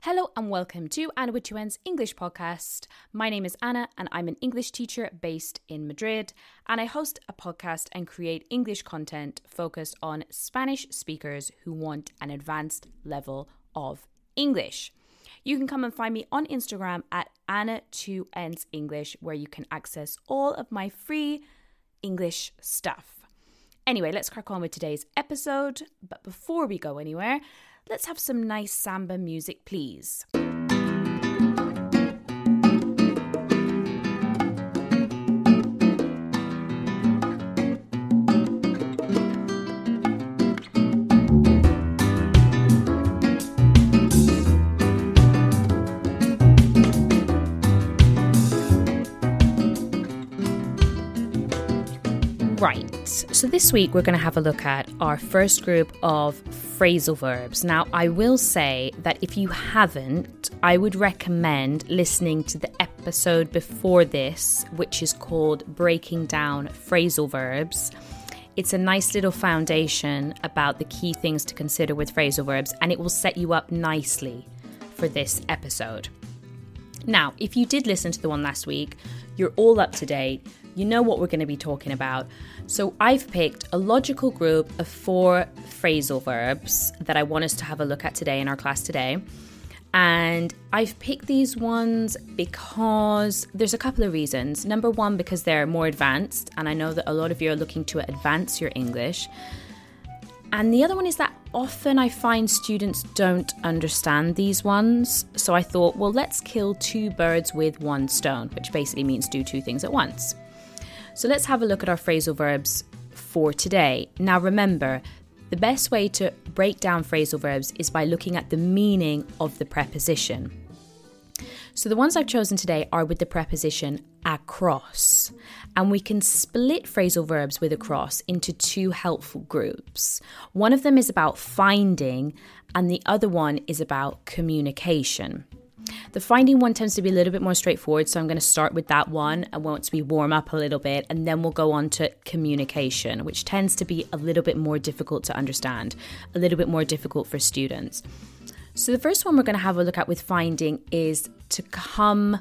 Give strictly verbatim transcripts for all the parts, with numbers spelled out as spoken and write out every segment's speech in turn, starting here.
Hello and welcome to Anna with Two N's English podcast. My name is Anna and I'm an English teacher based in Madrid, and I host a podcast and create English content focused on Spanish speakers who want an advanced level of English. You can come and find me on Instagram at Anna Two N's English, where you can access all of my free English stuff. Anyway, let's crack on with today's episode. But before we go anywhere, let's have some nice samba music, please. Right, so this week we're going to have a look at our first group of phrasal verbs. Now, I will say that if you haven't, I would recommend listening to the episode before this, which is called Breaking Down Phrasal Verbs. It's a nice little foundation about the key things to consider with phrasal verbs, and it will set you up nicely for this episode. Now, if you did listen to the one last week, you're all up to date. You know what we're going to be talking about. So I've picked a logical group of four phrasal verbs that I want us to have a look at today in our class today. And I've picked these ones because there's a couple of reasons. Number one, because they're more advanced, and I know that a lot of you are looking to advance your English. And the other one is that often I find students don't understand these ones. So I thought, well, let's kill two birds with one stone, which basically means do two things at once. So let's have a look at our phrasal verbs for today. Now remember, the best way to break down phrasal verbs is by looking at the meaning of the preposition. So the ones I've chosen today are with the preposition across. And we can split phrasal verbs with across into two helpful groups. One of them is about finding, and the other one is about communication. The finding one tends to be a little bit more straightforward, so I'm going to start with that one and once we warm up a little bit, and then we'll go on to communication, which tends to be a little bit more difficult to understand, a little bit more difficult for students. So the first one we're going to have a look at with finding is to come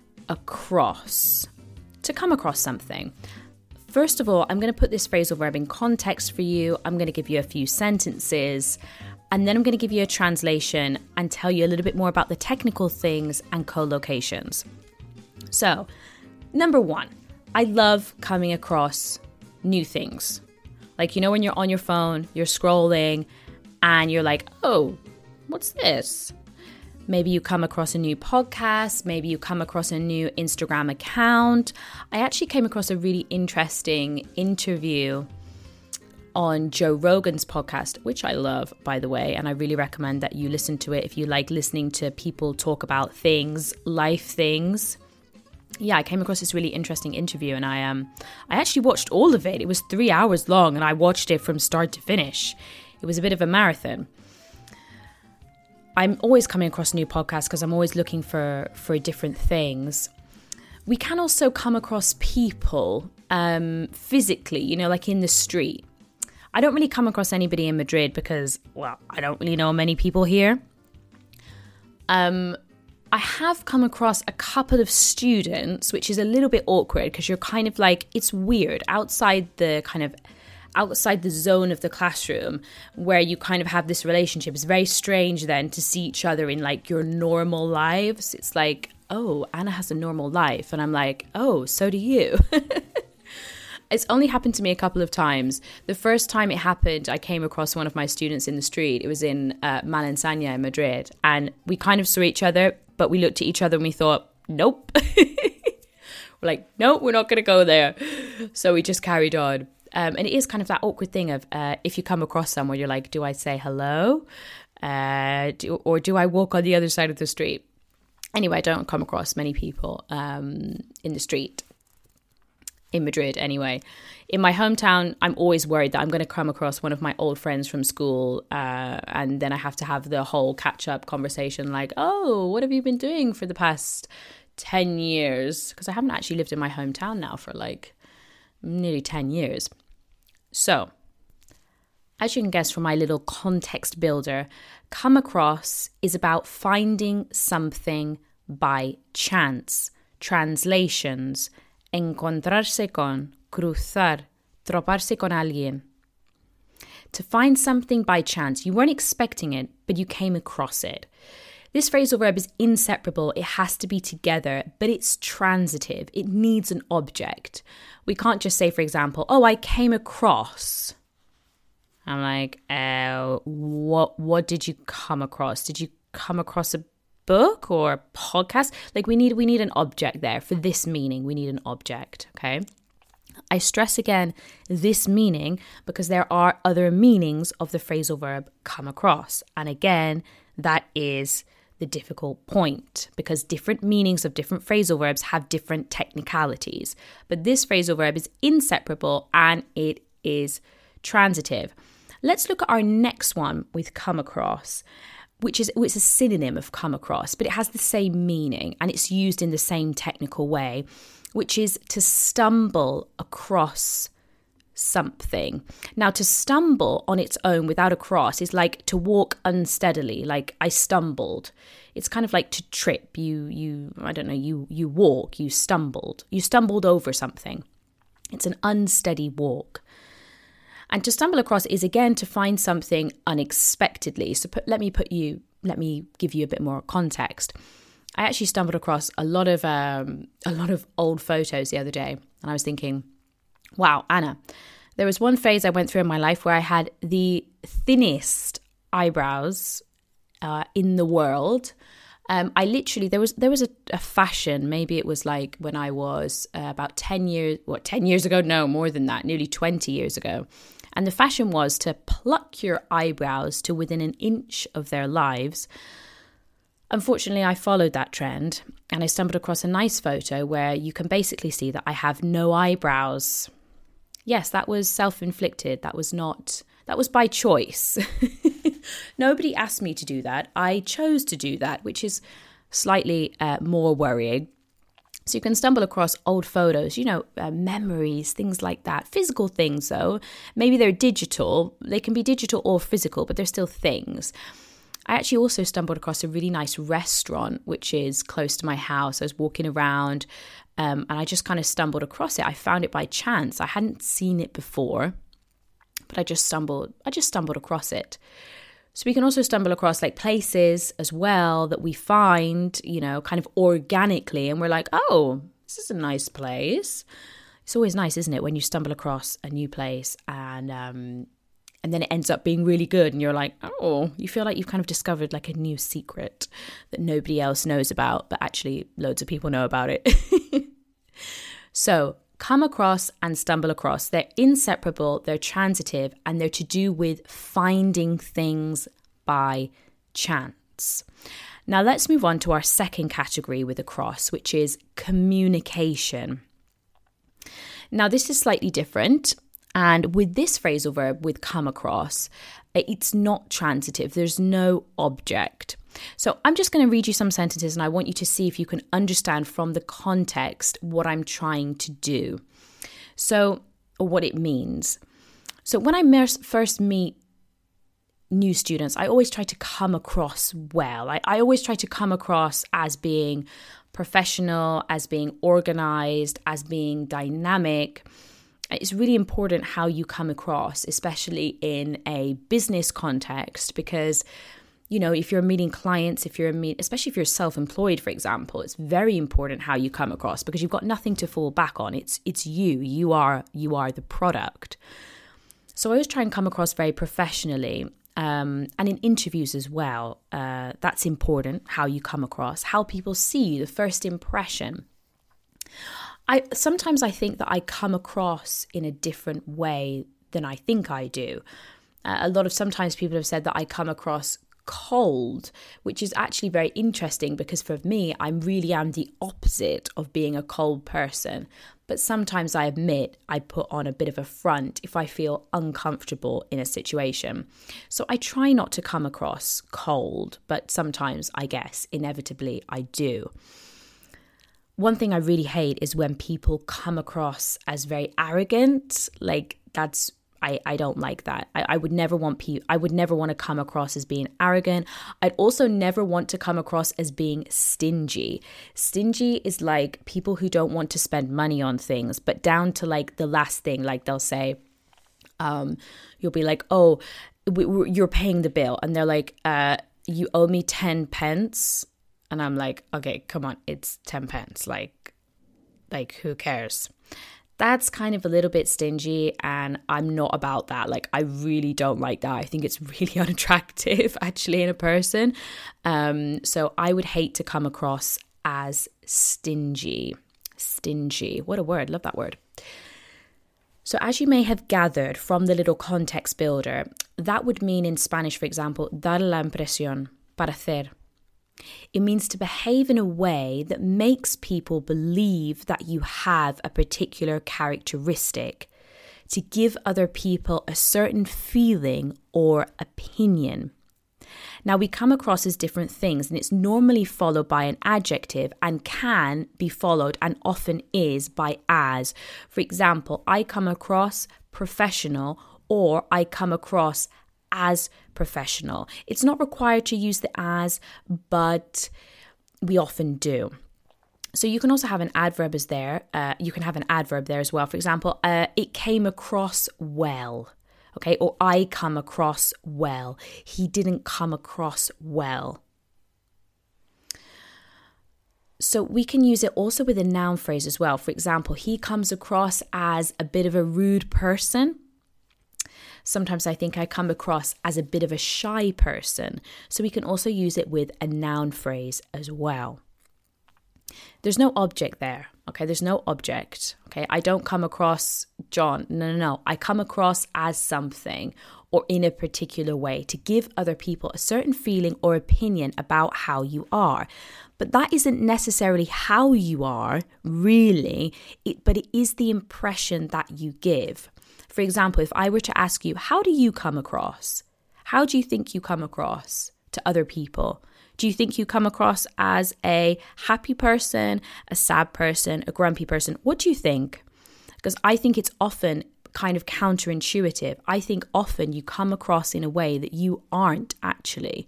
across, to come across something. First of all, I'm going to put this phrasal verb in context for you. I'm going to give you a few sentences, and then I'm going to give you a translation and tell you a little bit more about the technical things and collocations. So, number one, I love coming across new things. Like, you know, when you're on your phone, you're scrolling, and you're like, oh, what's this? Maybe you come across a new podcast. Maybe you come across a new Instagram account. I actually came across a really interesting interview on Joe Rogan's podcast, which I love, by the way, and I really recommend that you listen to it if you like listening to people talk about things, life things. Yeah, I came across this really interesting interview, and I um, I actually watched all of it. It was three hours long, and I watched it from start to finish. It was a bit of a marathon. I'm always coming across new podcasts because I'm always looking for, for different things. We can also come across people um, physically, you know, like in the street. I don't really come across anybody in Madrid because, well, I don't really know many people here. Um, I have come across a couple of students, which is a little bit awkward because you're kind of like, it's weird outside the kind of outside the zone of the classroom where you kind of have this relationship. It's very strange then to see each other in like your normal lives. It's like, oh, Anna has a normal life. And I'm like, oh, so do you. It's only happened to me a couple of times. The first time it happened, I came across one of my students in the street. It was in uh, Malasaña in Madrid. And we kind of saw each other, but we looked at each other and we thought, nope. We're like, no, we're not going to go there. So we just carried on. Um, and it is kind of that awkward thing of uh, if you come across someone, you're like, do I say hello? Uh, do, or do I walk on the other side of the street? Anyway, I don't come across many people um, in the street. In Madrid, anyway. In my hometown, I'm always worried that I'm going to come across one of my old friends from school uh, and then I have to have the whole catch-up conversation like, oh, what have you been doing for the past ten years? Because I haven't actually lived in my hometown now for like nearly ten years. So, as you can guess from my little context builder, come across is about finding something by chance. Translations: encontrarse con, cruzar, troparse con alguien. To find something by chance. You weren't expecting it, but you came across it. This phrasal verb is inseparable. It has to be together, but it's transitive. It needs an object. We can't just say, for example, oh, I came across. I'm like, uh, what, what did you come across? Did you come across a book or a podcast? Like we need, we need an object there. For this meaning, we need an object, okay? I stress again this meaning because there are other meanings of the phrasal verb come across. And again, that is the difficult point because different meanings of different phrasal verbs have different technicalities. But this phrasal verb is inseparable and it is transitive. Let's look at our next one with come across, which is it's a synonym of come across, but it has the same meaning and it's used in the same technical way, which is to stumble across something. Now, to stumble on its own without a cross is like to walk unsteadily, like I stumbled. It's kind of like to trip. You, you, I don't know, you, you walk, you stumbled. You stumbled over something. It's an unsteady walk. And to stumble across is again to find something unexpectedly. So put, let me put you, let me give you a bit more context. I actually stumbled across a lot of um, a lot of old photos the other day, and I was thinking, wow, Anna, there was one phase I went through in my life where I had the thinnest eyebrows uh, in the world. Um, I literally, there was there was a, a fashion, maybe it was like when I was uh, about ten years, what, ten years ago? No, more than that, nearly twenty years ago. And the fashion was to pluck your eyebrows to within an inch of their lives. Unfortunately, I followed that trend and I stumbled across a nice photo where you can basically see that I have no eyebrows. Yes, that was self-inflicted. That was not, that was by choice. Nobody asked me to do that. I chose to do that, which is slightly uh, more worrying. So you can stumble across old photos, you know, uh, memories, things like that. Physical things, though. Maybe they're digital. They can be digital or physical, but they're still things. I actually also stumbled across a really nice restaurant, which is close to my house. I was walking around um, and I just kind of stumbled across it. I found it by chance. I hadn't seen it before, but I just stumbled, I just stumbled across it. So we can also stumble across like places as well that we find, you know, kind of organically. And we're like, oh, this is a nice place. It's always nice, isn't it, when you stumble across a new place and um, and then it ends up being really good. And you're like, oh, you feel like you've kind of discovered like a new secret that nobody else knows about, but actually loads of people know about it. So come across and stumble across. They're inseparable, they're transitive, and they're to do with finding things by chance. Now let's move on to our second category with across, which is communication. Now this is slightly different. And with this phrasal verb, with come across, it's not transitive. There's no object. So I'm just going to read you some sentences and I want you to see if you can understand from the context what I'm trying to do. So, or what it means. So when I mer- first meet new students, I always try to come across well. I, I always try to come across as being professional, as being organized, as being dynamic. It's really important how you come across, especially in a business context, because, you know, if you're meeting clients, if you're meet, especially if you're self-employed, for example, it's very important how you come across because you've got nothing to fall back on. It's it's you. You are you are the product. So I always try and come across very professionally, um, and in interviews as well. Uh, that's important. How you come across, how people see you, the first impression. I sometimes I think that I come across in a different way than I think I do. Uh, a lot of sometimes people have said that I come across cold, which is actually very interesting because for me, I really am the opposite of being a cold person. But sometimes I admit I put on a bit of a front if I feel uncomfortable in a situation. So I try not to come across cold, but sometimes I guess inevitably I do. One thing I really hate is when people come across as very arrogant. Like that's, I, I don't like that. I, I would never want pe- I would never want to come across as being arrogant. I'd also never want to come across as being stingy. Stingy is like people who don't want to spend money on things, but down to like the last thing. Like they'll say, um, you'll be like, oh, we, we, you're paying the bill. And they're like, uh, you owe me ten pence. And I'm like, okay, come on, it's ten pence. Like, like who cares? That's kind of a little bit stingy, and I'm not about that. Like, I really don't like that. I think it's really unattractive, actually, in a person. Um, so I would hate to come across as stingy. Stingy. What a word. Love that word. So as you may have gathered from the little context builder, that would mean in Spanish, for example, dar la impresión, parecer. It means to behave in a way that makes people believe that you have a particular characteristic, to give other people a certain feeling or opinion. Now, we come across as different things, and it's normally followed by an adjective and can be followed, and often is, by as. For example, I come across professional, or I come across as professional. It's not required to use the as, but we often do. So you can also have an adverb as there. Uh, you can have an adverb there as well. For example, uh, it came across well. Okay, or I come across well. He didn't come across well. So we can use it also with a noun phrase as well. For example, he comes across as a bit of a rude person. Sometimes I think I come across as a bit of a shy person. So we can also use it with a noun phrase as well. There's no object there, okay? There's no object, okay? I don't come across John. No, no, no. I come across as something or in a particular way to give other people a certain feeling or opinion about how you are. But that isn't necessarily how you are, really, it, but it is the impression that you give. For example, if I were to ask you, how do you come across? How do you think you come across to other people? Do you think you come across as a happy person, a sad person, a grumpy person? What do you think? Because I think it's often kind of counterintuitive. I think often you come across in a way that you aren't actually,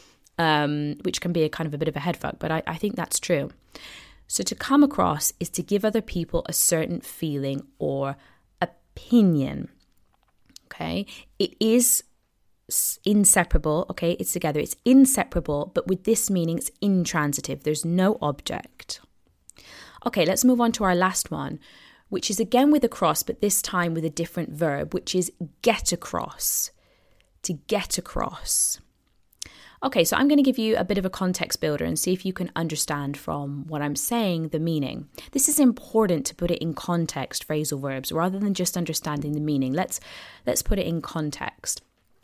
um, which can be a kind of a bit of a headfuck, but I, I think that's true. So to come across is to give other people a certain feeling or opinion, okay? It is inseparable, okay? It's together. It's inseparable, but with this meaning, it's intransitive. There's no object. Okay, let's move on to our last one, which is again with across, but this time with a different verb, which is get across. To get across. Okay, so I'm going to give you a bit of a context builder and see if you can understand from what I'm saying the meaning. This is important to put it in context, phrasal verbs, rather than just understanding the meaning. Let's let's put it in context.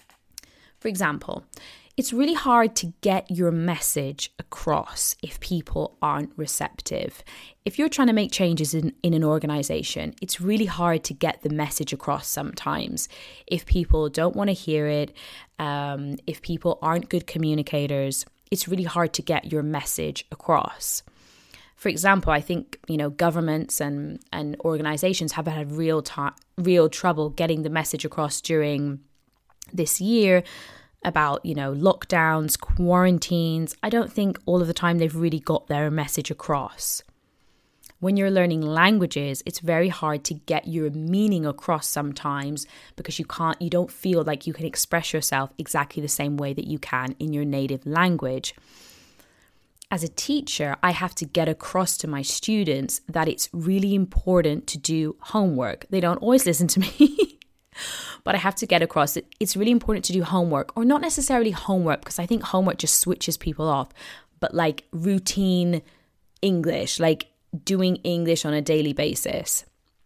For example, it's really hard to get your message across if people aren't receptive. If you're trying to make changes in, in an organization, it's really hard to get the message across sometimes. If people don't want to hear it, um, if people aren't good communicators, it's really hard to get your message across. For example, I think, you know, governments and, and organizations have had real ta- real trouble getting the message across during this year about, you know, lockdowns, quarantines. I don't think all of the time they've really got their message across. When you're learning languages, it's very hard to get your meaning across sometimes because you can't, you don't feel like you can express yourself exactly the same way that you can in your native language. As a teacher, I have to get across to my students that it's really important to do homework. They don't always listen to me. But I have to get across that it's really important to do homework, or not necessarily homework, because I think homework just switches people off, but like routine English, like doing English on a daily basis.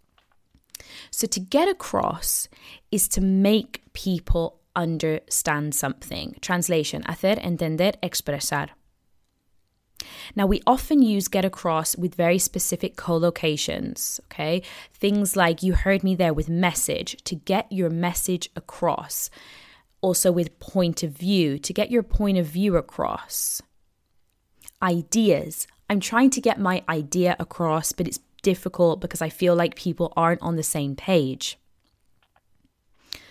So to get across is to make people understand something. Translation, hacer entender, expresar. Now, we often use get across with very specific collocations, okay? Things like you heard me there with message, to get your message across. Also with point of view, to get your point of view across. Ideas. I'm trying to get my idea across, but it's difficult because I feel like people aren't on the same page.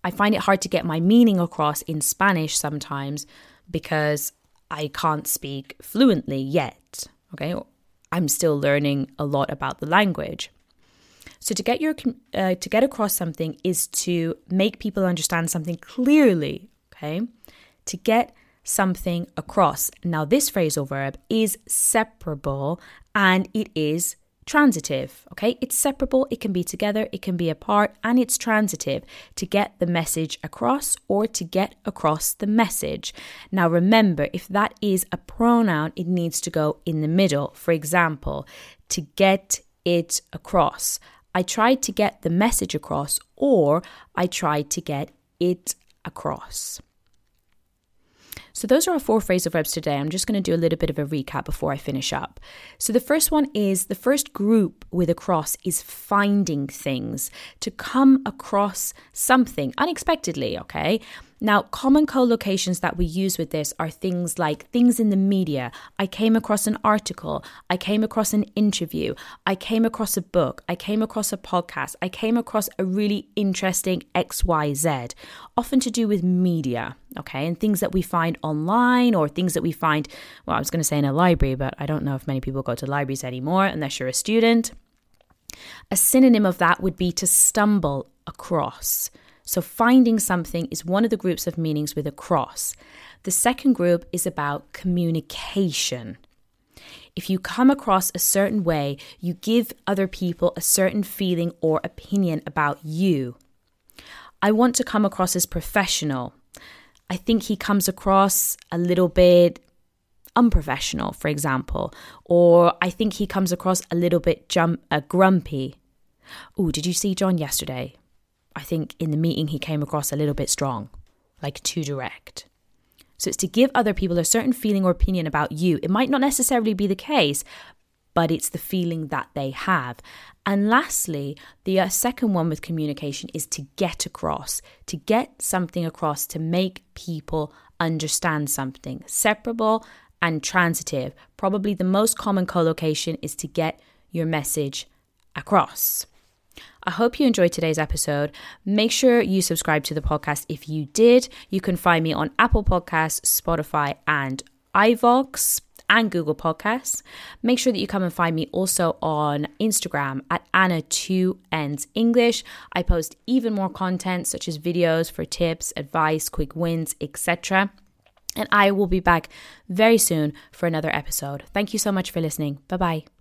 I find it hard to get my meaning across in Spanish sometimes because I can't speak fluently yet, okay? I'm still learning a lot about the language. So to get your uh, to get across something is to make people understand something clearly, okay? To get something across. Now, this phrasal verb is separable and it is transitive, okay? It's separable, it can be together, it can be apart, and it's transitive, to get the message across or to get across the message. Now, remember, if that is a pronoun, it needs to go in the middle. For example, to get it across. I tried to get the message across, or I tried to get it across. So those are our four phrasal verbs today. I'm just going to do a little bit of a recap before I finish up. So the first one is, the first group with across is finding things, to come across something unexpectedly, okay? Now, common collocations that we use with this are things like things in the media. I came across an article. I came across an interview. I came across a book. I came across a podcast. I came across a really interesting X Y Z, often to do with media, okay? And things that we find online or things that we find, well, I was going to say in a library, but I don't know if many people go to libraries anymore unless you're a student. A synonym of that would be to stumble across. So finding something is one of the groups of meanings with across. The second group is about communication. If you come across a certain way, you give other people a certain feeling or opinion about you. I want to come across as professional. I think he comes across a little bit unprofessional, for example. Or I think he comes across a little bit jum- uh, grumpy. Oh, did you see John yesterday? I think in the meeting he came across a little bit strong, like too direct. So it's to give other people a certain feeling or opinion about you. It might not necessarily be the case, but it's the feeling that they have. And lastly, the uh, second one with communication is to get across, to get something across, to make people understand something. Separable and transitive. Probably the most common collocation is to get your message across. I hope you enjoyed today's episode. Make sure you subscribe to the podcast if you did. You can find me on Apple Podcasts, Spotify, and iVoox, and Google Podcasts. Make sure that you come and find me also on Instagram at Anna two N's English. I post even more content such as videos for tips, advice, quick wins, et cetera. And I will be back very soon for another episode. Thank you so much for listening. Bye-bye.